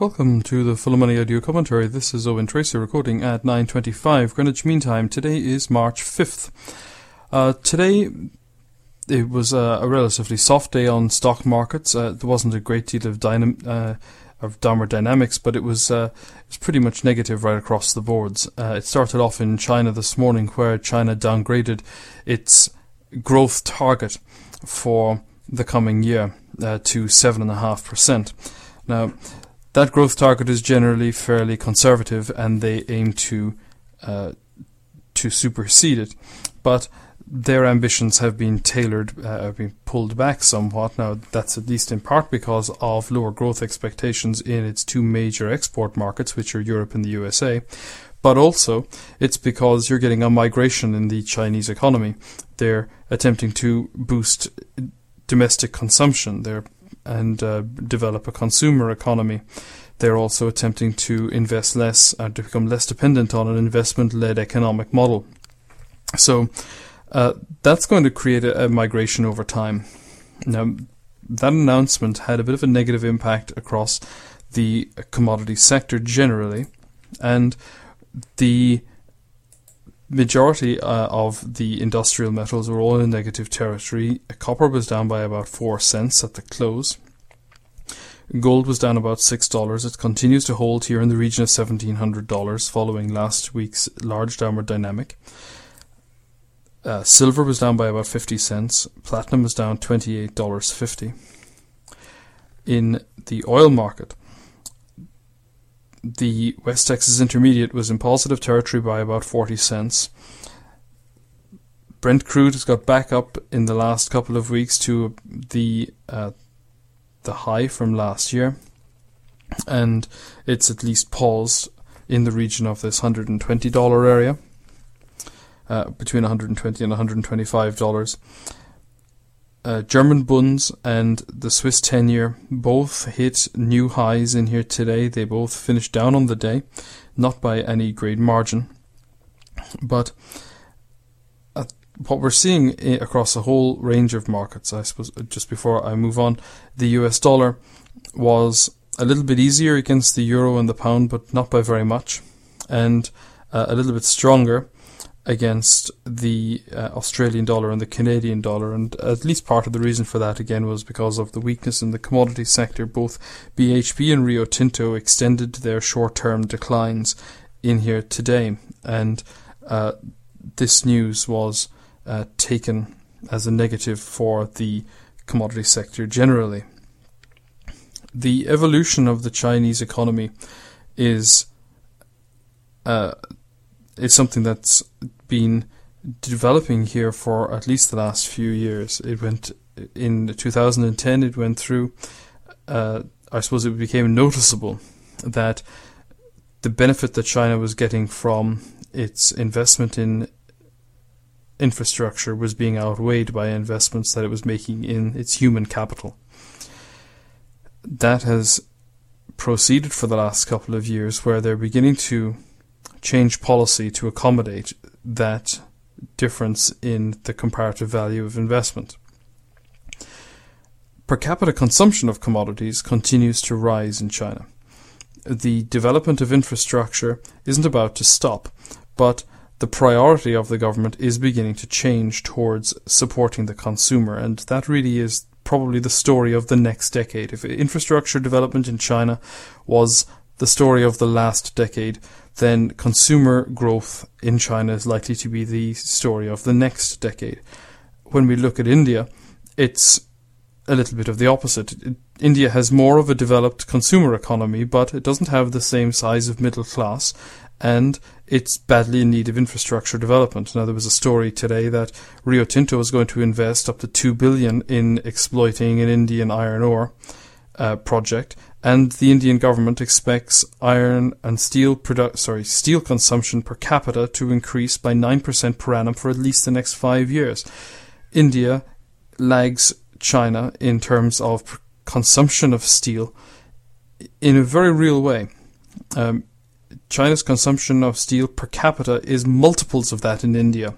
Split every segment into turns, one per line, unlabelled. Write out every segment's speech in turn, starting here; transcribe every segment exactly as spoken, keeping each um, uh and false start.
Welcome to the Full of Money audio commentary. This is Owen Tracy recording at nine twenty-five Greenwich Mean Time. Today is March fifth. Uh, today it was a, a relatively soft day on stock markets. Uh, there wasn't a great deal of dynam- uh, of downward dynamics, but it was uh, it was pretty much negative right across the boards. Uh, it started off in China this morning, where China downgraded its growth target for the coming year uh, to seven point five percent. Now, that growth target is generally fairly conservative, and they aim to uh, to supersede it. But their ambitions have been tailored, uh, have been pulled back somewhat. Now, that's at least in part because of lower growth expectations in its two major export markets, which are Europe and the U S A. But also, it's because you're getting a migration in the Chinese economy. They're attempting to boost domestic consumption. They're and uh, develop a consumer economy. They're also attempting to invest less and to become less dependent on an investment-led economic model. So uh, that's going to create a, a migration over time. Now, that announcement had a bit of a negative impact across the commodity sector generally, and the majority uh, of the industrial metals were all in negative territory. Copper was down by about four cents at the close. Gold was down about six dollars. It continues to hold here in the region of seventeen hundred dollars following last week's large downward dynamic. Uh, silver was down by about fifty cents. Platinum was down twenty-eight dollars fifty. In the oil market, the West Texas Intermediate was in positive territory by about forty cents. Brent crude has got back up in the last couple of weeks to the uh, the high from last year, and it's at least paused in the region of this one hundred twenty dollars area, uh, between one hundred twenty and one hundred twenty-five dollars. Uh, German Bunds and the Swiss ten-year both hit new highs in here today. They both finished down on the day, not by any great margin. But uh, what we're seeing I- across a whole range of markets, I suppose, just before I move on, the U S dollar was a little bit easier against the euro and the pound, but not by very much, and uh, a little bit stronger against the uh, Australian dollar and the Canadian dollar, and at least part of the reason for that again was because of the weakness in the commodity sector. Both B H P and Rio Tinto extended their short-term declines in here today, and uh, this news was uh, taken as a negative for the commodity sector generally. The evolution of the Chinese economy is uh, is something that's been developing here for at least the last few years. It went in two thousand ten. It went through. Uh, I suppose it became noticeable that the benefit that China was getting from its investment in infrastructure was being outweighed by investments that it was making in its human capital. That has proceeded for the last couple of years, where they're beginning to change policy to accommodate that difference in the comparative value of investment. Per capita consumption of commodities continues to rise in China. The development of infrastructure isn't about to stop, but the priority of the government is beginning to change towards supporting the consumer, and that really is probably the story of the next decade. If infrastructure development in China was the story of the last decade, then consumer growth in China is likely to be the story of the next decade. When we look at India, it's a little bit of the opposite. India has more of a developed consumer economy, but it doesn't have the same size of middle class, and it's badly in need of infrastructure development. Now, there was a story today that Rio Tinto is going to invest up to two billion dollars in exploiting an Indian iron ore uh, project, and the Indian government expects iron and steel produ- sorry, steel consumption per capita to increase by nine percent per annum for at least the next five years. India lags China in terms of consumption of steel in a very real way. Um, China's consumption of steel per capita is multiples of that in India.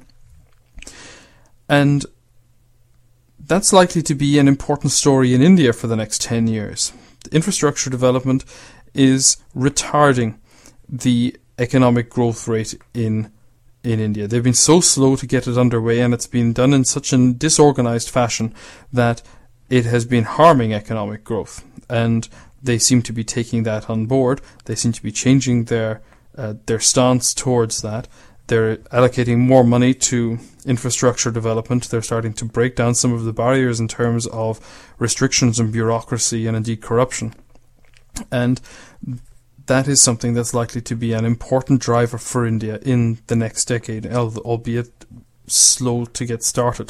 And that's likely to be an important story in India for the next ten years. Infrastructure development is retarding the economic growth rate in in India. They've been so slow to get it underway, and it's been done in such a disorganized fashion that it has been harming economic growth. And they seem to be taking that on board. They seem to be changing their uh, their stance towards that. They're allocating more money to infrastructure development. They're starting to break down some of the barriers in terms of restrictions and bureaucracy and indeed corruption. And that is something that's likely to be an important driver for India in the next decade, albeit slow to get started.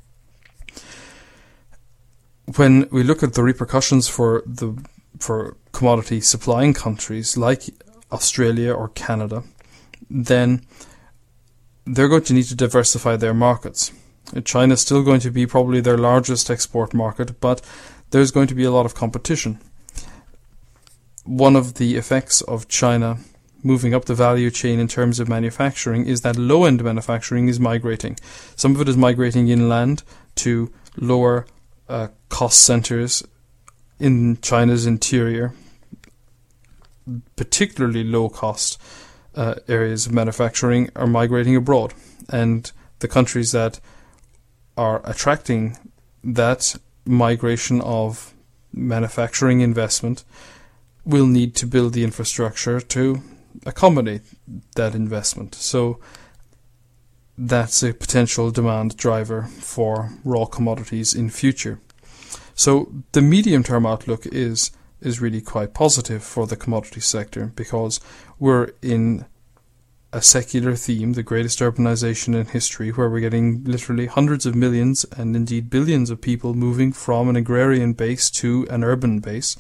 When we look at the repercussions for the for commodity supplying countries like Australia or Canada, then they're going to need to diversify their markets. China is still going to be probably their largest export market, but there's going to be a lot of competition. One of the effects of China moving up the value chain in terms of manufacturing is that low-end manufacturing is migrating. Some of it is migrating inland to lower uh, cost centers in China's interior, particularly low-cost uh, areas of manufacturing are migrating abroad. And the countries that are attracting that migration of manufacturing investment will need to build the infrastructure to accommodate that investment. So that's a potential demand driver for raw commodities in future. So the medium-term outlook is is really quite positive for the commodity sector, because we're in a secular theme, the greatest urbanization in history, where we're getting literally hundreds of millions and indeed billions of people moving from an agrarian base to an urban base.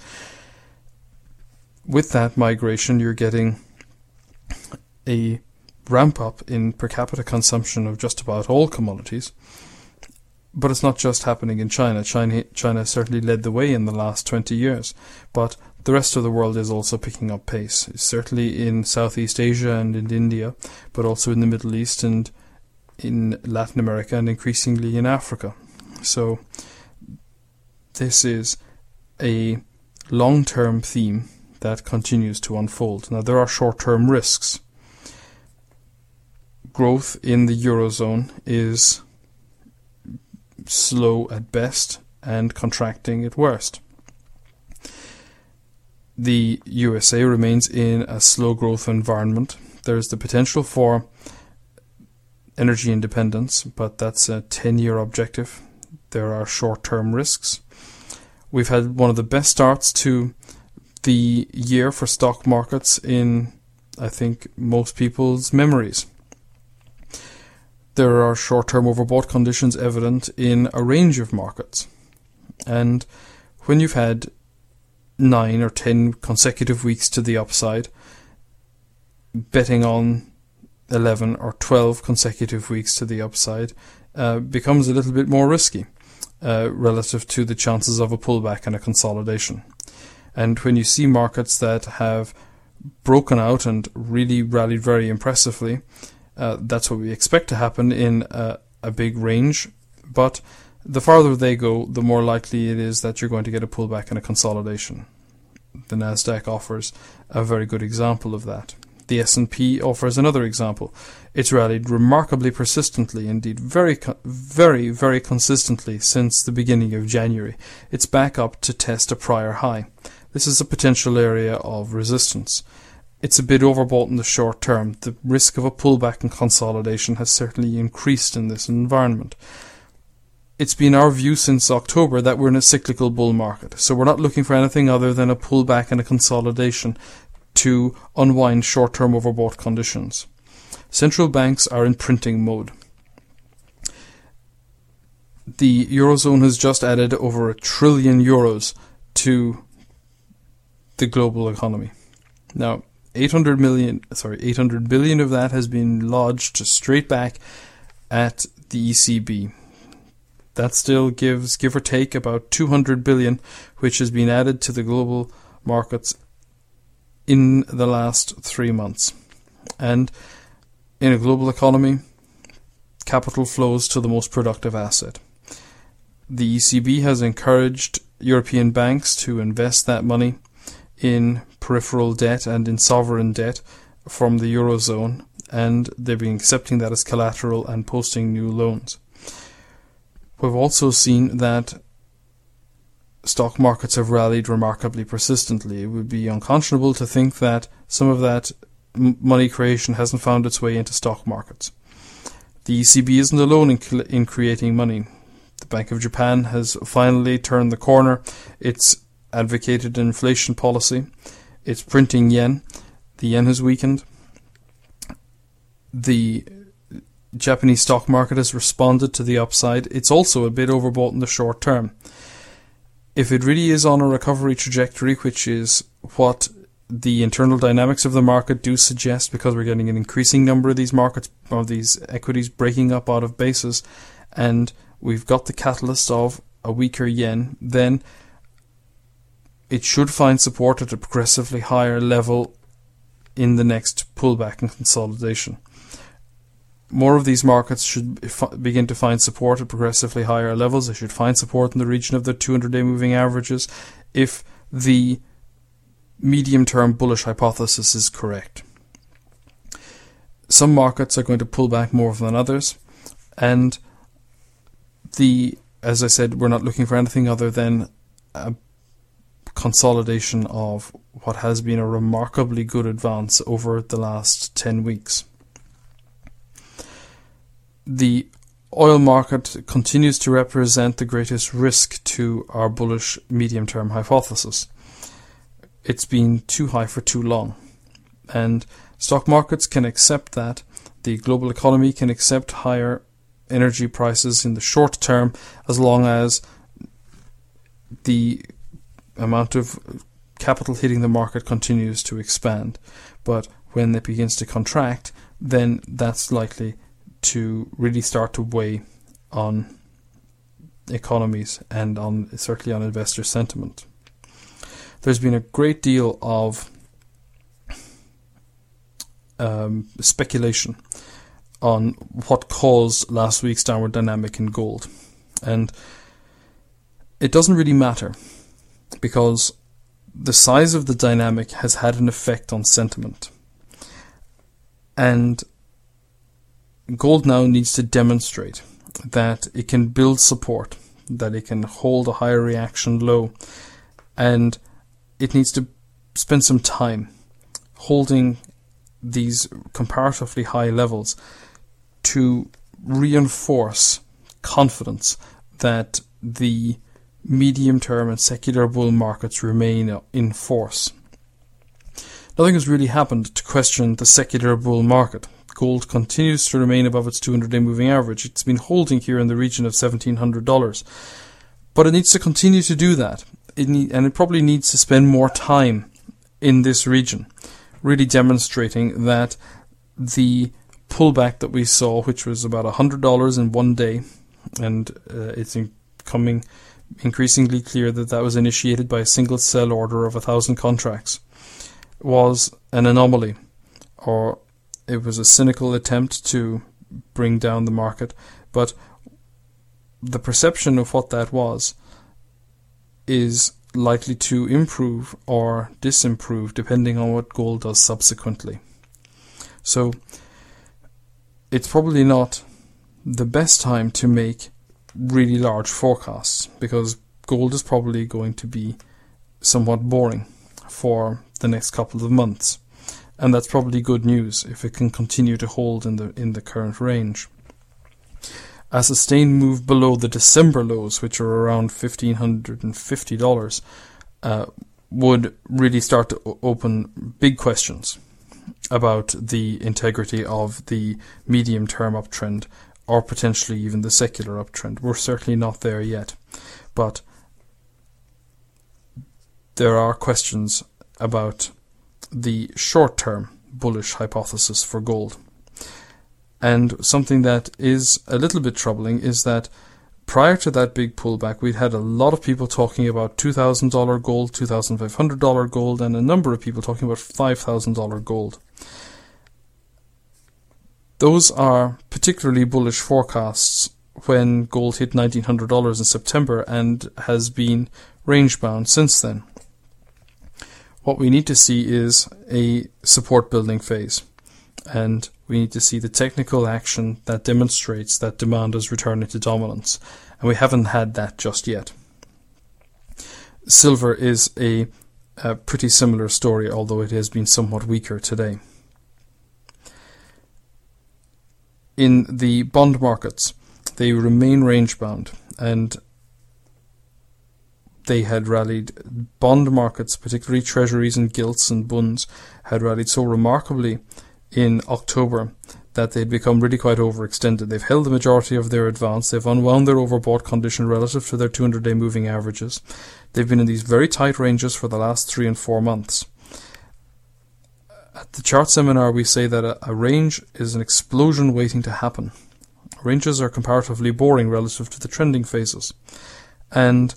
With that migration, you're getting a ramp up in per capita consumption of just about all commodities. But it's not just happening in China. China China certainly led the way in the last twenty years. But the rest of the world is also picking up pace, certainly in Southeast Asia and in India, but also in the Middle East and in Latin America and increasingly in Africa. So this is a long-term theme that continues to unfold. Now, there are short-term risks. Growth in the Eurozone is slow at best and contracting at worst. The U S A remains in a slow growth environment. There is the potential for energy independence, but that's a ten-year objective. There are short-term risks. We've had one of the best starts to the year for stock markets in, I think, most people's memories. There are short-term overbought conditions evident in a range of markets. And when you've had nine or ten consecutive weeks to the upside, betting on eleven or twelve consecutive weeks to the upside uh, becomes a little bit more risky uh, relative to the chances of a pullback and a consolidation. And when you see markets that have broken out and really rallied very impressively, Uh, that's what we expect to happen in a, a big range. But the farther they go, the more likely it is that you're going to get a pullback and a consolidation. The Nasdaq offers a very good example of that. The S and P offers another example. It's rallied remarkably persistently, indeed very, very, very consistently since the beginning of January. It's back up to test a prior high. This is a potential area of resistance. It's a bit overbought in the short term. The risk of a pullback and consolidation has certainly increased in this environment. It's been our view since October that we're in a cyclical bull market. So we're not looking for anything other than a pullback and a consolidation to unwind short-term overbought conditions. Central banks are in printing mode. The Eurozone has just added over a trillion euros to the global economy. Now, eight hundred million, sorry, eight hundred billion of that has been lodged straight back at the E C B. That still gives, give or take, about two hundred billion, which has been added to the global markets in the last three months. And in a global economy, capital flows to the most productive asset. The E C B has encouraged European banks to invest that money in peripheral debt and in sovereign debt from the Eurozone, and they've been accepting that as collateral and posting new loans. We've also seen that stock markets have rallied remarkably persistently. It would be unconscionable to think that some of that m- money creation hasn't found its way into stock markets. The E C B isn't alone in, cl- in creating money. The Bank of Japan has finally turned the corner. It's advocated inflation policy. It's printing yen. The yen has weakened. The Japanese stock market has responded to the upside. It's also a bit overbought in the short term. If it really is on a recovery trajectory, which is what the internal dynamics of the market do suggest, because we're getting an increasing number of these markets, of these equities breaking up out of bases, and we've got the catalyst of a weaker yen, then it should find support at a progressively higher level in the next pullback and consolidation. More of these markets should begin to find support at progressively higher levels. They should find support in the region of the two hundred day moving averages if the medium-term bullish hypothesis is correct. Some markets are going to pull back more than others, and the, as I said, we're not looking for anything other than a consolidation of what has been a remarkably good advance over the last ten weeks. The oil market continues to represent the greatest risk to our bullish medium-term hypothesis. It's been too high for too long, and stock markets can accept that. The global economy can accept higher energy prices in the short term as long as the amount of capital hitting the market continues to expand. But when it begins to contract, then that's likely to really start to weigh on economies and on certainly on investor sentiment. There's been a great deal of um, speculation on what caused last week's downward dynamic in gold, and it doesn't really matter because the size of the dynamic has had an effect on sentiment, and gold now needs to demonstrate that it can build support, that it can hold a higher reaction low, and it needs to spend some time holding these comparatively high levels to reinforce confidence that the medium-term and secular bull markets remain in force. Nothing has really happened to question the secular bull market. Gold continues to remain above its two hundred day moving average. It's been holding here in the region of seventeen hundred dollars. But it needs to continue to do that. It need, and it probably needs to spend more time in this region, really demonstrating that the pullback that we saw, which was about one hundred dollars in one day, and uh, it's becoming increasingly clear that that was initiated by a single sell order of one thousand contracts, was an anomaly, or it was a cynical attempt to bring down the market. But the perception of what that was is likely to improve or disimprove depending on what gold does subsequently. So it's probably not the best time to make really large forecasts, because gold is probably going to be somewhat boring for the next couple of months. And that's probably good news if it can continue to hold in the in the current range. A sustained move below the December lows, which are around fifteen hundred fifty dollars, uh, would really start to o- open big questions about the integrity of the medium-term uptrend, or potentially even the secular uptrend. We're certainly not there yet, but there are questions about the short-term bullish hypothesis for gold. And something that is a little bit troubling is that prior to that big pullback, we'd had a lot of people talking about two thousand dollars gold, two thousand five hundred dollars gold, and a number of people talking about five thousand dollars gold. Those are particularly bullish forecasts when gold hit nineteen hundred dollars in September and has been range-bound since then. what we need to see is a support building phase, and we need to see the technical action that demonstrates that demand is returning to dominance, and we haven't had that just yet. Silver is a, a pretty similar story, although it has been somewhat weaker today. In the bond markets, they remain range-bound, and they had rallied. Bond markets, particularly treasuries and gilts and bunds, had rallied so remarkably in October that they'd become really quite overextended. They've held the majority of their advance. They've unwound their overbought condition relative to their two hundred day moving averages. They've been in these very tight ranges for the last three and four months. At the chart seminar, we say that a, a range is an explosion waiting to happen. Ranges are comparatively boring relative to the trending phases. And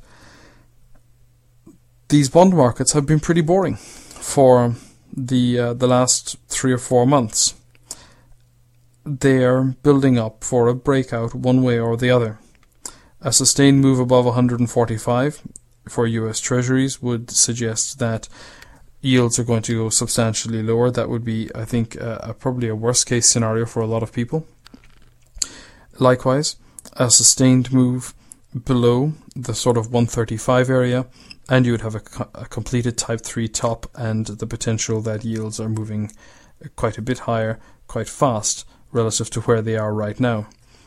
these bond markets have been pretty boring for the uh, the last three or four months. They are building up for a breakout one way or the other. A sustained move above one hundred forty-five for U S Treasuries would suggest that yields are going to go substantially lower. That would be, I think, uh, a, probably a worst case scenario for a lot of people. Likewise, a sustained move below the sort of one thirty-five area, and you would have a, a completed type three top and the potential that yields are moving quite a bit higher, quite fast, relative to where they are right now.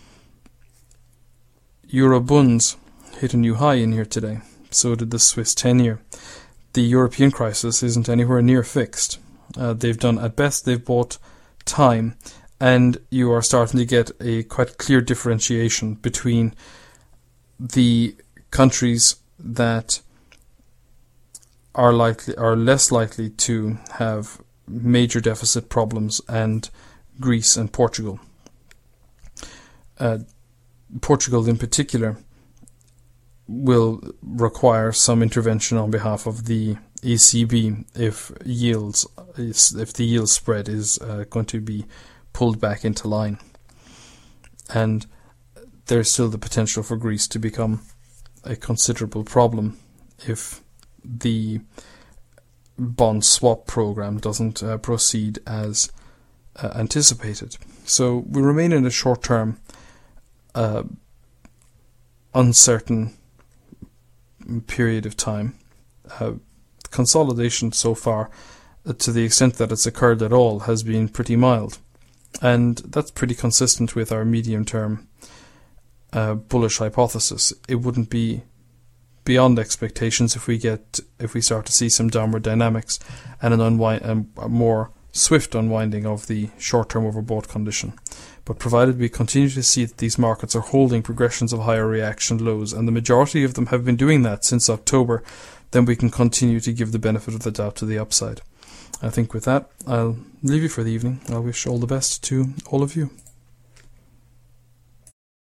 Euro bunds hit a new high in here today. So did the Swiss ten-year. The European crisis isn't anywhere near fixed. Uh, they've done, at best, they've bought time, and you are starting to get a quite clear differentiation between the countries that are likely, are less likely to have major deficit problems, and Greece and Portugal. Uh, Portugal in particular will require some intervention on behalf of the E C B if yields, if the yield spread is uh, going to be pulled back into line. And there's still the potential for Greece to become a considerable problem if the bond swap program doesn't uh, proceed as uh, anticipated. So we remain in a short-term uh, uncertain period of time. Uh, consolidation so far, uh, to the extent that it's occurred at all, has been pretty mild, and that's pretty consistent with our medium-term uh, bullish hypothesis. It wouldn't be beyond expectations if we get if we start to see some downward dynamics and an unwind, um, a more swift unwinding of the short-term overbought condition. But provided we continue to see that these markets are holding progressions of higher reaction lows, and the majority of them have been doing that since October, then we can continue to give the benefit of the doubt to the upside. I think with that, I'll leave you for the evening. I wish all the best to all of you.